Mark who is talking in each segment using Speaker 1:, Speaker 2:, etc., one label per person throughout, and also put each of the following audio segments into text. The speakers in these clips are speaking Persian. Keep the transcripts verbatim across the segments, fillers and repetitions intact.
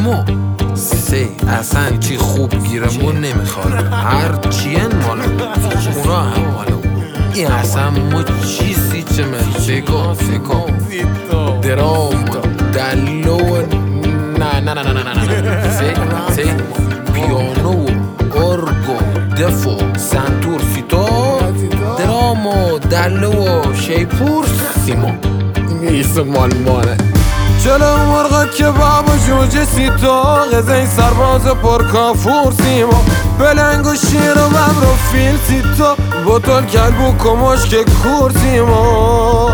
Speaker 1: اما سه اصلا چی خوب گیرمون نمیخواد، هر چین مالا اونا هم مالا این اصلا مو چیزی چه من سگا سگا درام دلو نه نه نه نه نه نه سه سه پیانو ارگو دفو سنتور سیتار درام و دلو و شیپور سیما میسه مال مانه
Speaker 2: جلو مرغا کباب و جوجه سیتا غذای سرباز پر کافور سیما بلنگ و شیر و ببر و فیل سیتا بطل کلب و کماش که کور سیما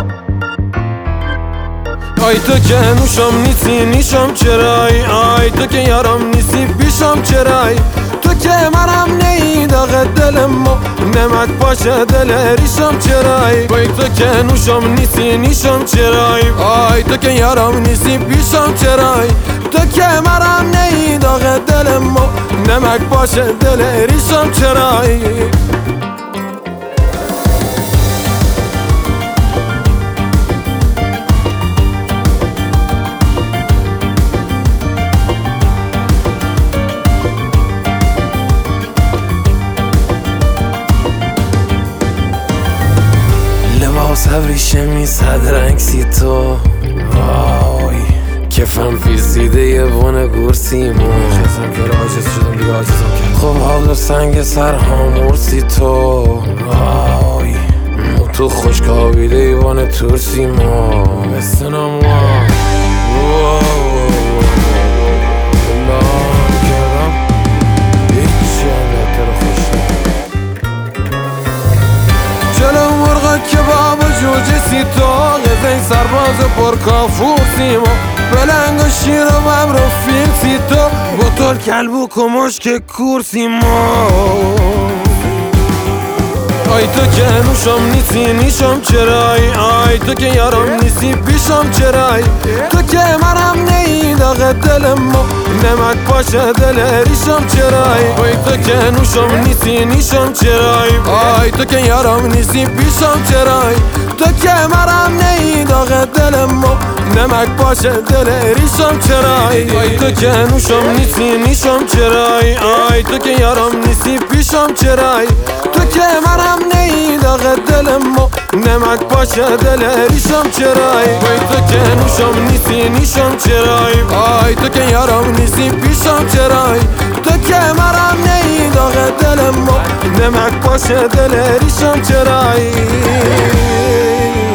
Speaker 2: آی تو که نوشم نیستی نیشم چرای آی تو که یارم نیستی بیشم چرای تو که منم نی داغ دلم و نمک باشه دل ریشم چرای آی تو که نوشم نیستی نیشم چرای آی تو که یارم نیستی بیشم چرای تو که منم نی داغ دلم و نمک باشه دل ریشم چرای صبریشه می صد رنگ سی تو وای کفم پیسیده یه بونه گور سیمون
Speaker 1: عاجزم که عاجز شدم دیگه عاجزم که
Speaker 2: خب حالا سنگ سر هامور سی تو وای تو خوشکابیده ایوان تور سیما
Speaker 1: بستنم
Speaker 2: کباب و جوجه سیتا غذای سرباز پر کافور سیما بلنگ و شیر و ببر و فیل سیتا بطل کلب و کماش که کور سیما آی تو که نوشم نیستی نیشم چرای آی تو که یارم نیستی بیشم چرای تو که منم نی داغ دلم و نمک باشه دل ریشم چرای آی تو که نوشم نیستی نیشم چرای آی تو که یارم نیستی بیشم چرای تو که منم نی داغ دلم و نمک باشه دل ریشم چرای آی تو که نوشم نیستی نیشم چرای آی تو که یارم نیستی بیشم چرای تو که منم نی داغ دلم و نمک باشه دل ریشم چرای آی تو که نوشم نیستی نیشم چرای آی تو که یارم نیستی پیشم چرای تو که منم نی داغ دلم و نمک باشه دل ریشم چرای